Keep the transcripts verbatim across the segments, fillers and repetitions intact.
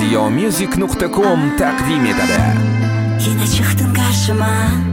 ziyomusic nokta com təqdim edədi. Yine çıktın karşıma,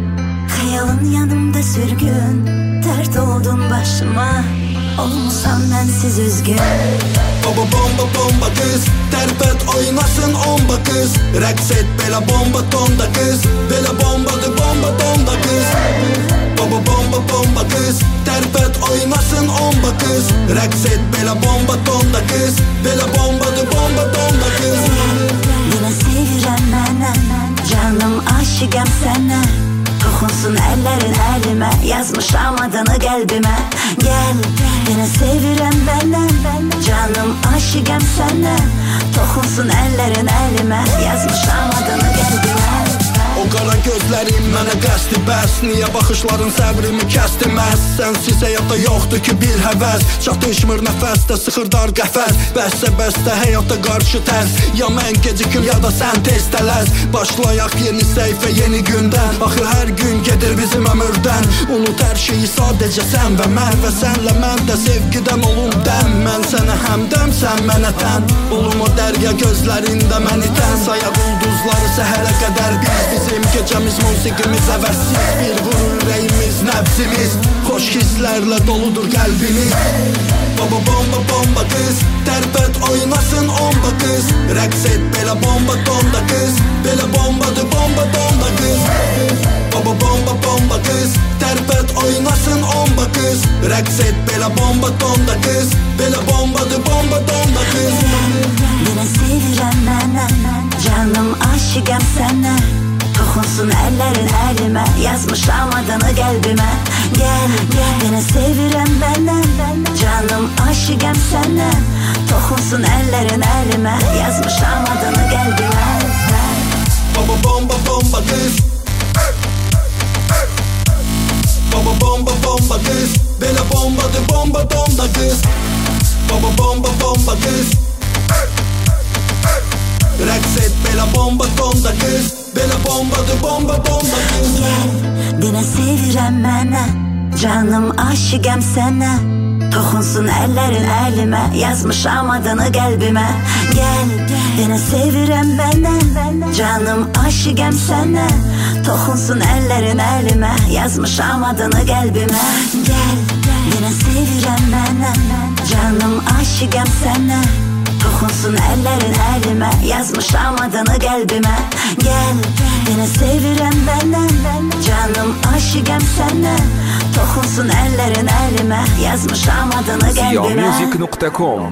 hayalın yanımda sürgün, dert oldun başıma, olmasam bensiz üzgün. Baba bomba bomba kız, terpet oynasın omba kız, raks et bela bomba tonda kız, bela bombadı bomba tonda kız. Baba bomba bomba kız, terpet oynasın omba kız, raks et bela bomba tonda kız, bela bombadı bomba tonda kız. Yine sevirem mənə, canım aşıqəm sənə, toxunsun əllərin əlimə, yazmışam adını qəlbimə. Gəl, yine sevirem mənə, canım aşıqəm sənə, toxunsun əllərin əlimə, yazmışam adını qəlbimə. O qara gözlərim mənə qəsdi bəs, niyə baxışların səbrimi kəsdirməz? Sənsiz həyatda yoxdur ki bir həvəs, çatışmır nəfəsdə, sıxır dar qəfəs, bəssə bəsdə həyatda qarşı tərs. Ya mən gecikim ya da sən tez tələs, başlayaq yeni səhifə yeni gündən. Axı hər gün gedir bizim ömürdən, unut hər şeyi sadəcə sən və mən, və sənlə mən də sevgidən olum dəm. Mən sənə həmdəm, sən mənə tən, olum o dərya gözlərində məni tən. Sayaq ulduzları səhərə qədər biz, bizim gecəmiz musiqimiz əvəzsiz, bir vurur ürəyimiz, nəbzimiz, xoş hisslərlə doludur qəlbimiz. Baba bomba bomba kız, terpet oynasın omba kız, raks et bela bomba tonda kız, bela bombadı bomba tonda kız. Baba bomba bomba kız, terpet oynasın omba kız, raks et bela bomba tonda kız, bela bombadı bomba tonda kız. Yine sevirem mənə, canım aşıqəm sənə, toxunsun əllərin əlimə, yazmışam adını qəlbimə. Gəl, yine sevirem mənə, canım aşıqəm sənə, toxunsun əllərin əlimə, yazmışam adını qəlbimə. Baba bomba bomba kız, baba bomba bomba kız, bela bombadı bomba tonda kız. Baba bomba bomba kız, raks et bela bomba tonda kız, bela bombadı bomba bomba kız. Gel, yine sevirem mənə, canım aşıqəm sənə, toxunsun əllərin əlimə, yazmışam adını qəlbimə. Gəl, yine sevirem mənə, canım aşıqəm sənə, toxunsun əllərin əlimə, yazmışam adını qəlbimə. Gəl, yine sevirem mənə, canım aşıqəm sənə, toxunsun əllərin əlimə, yazmışam adını qəlbimə. Gəl, yine sevirem mənə, canım aşıqəm sənə, toxunsun əllərin əlimə, yazmışam adını qəlbimə. ziyomusic nokta com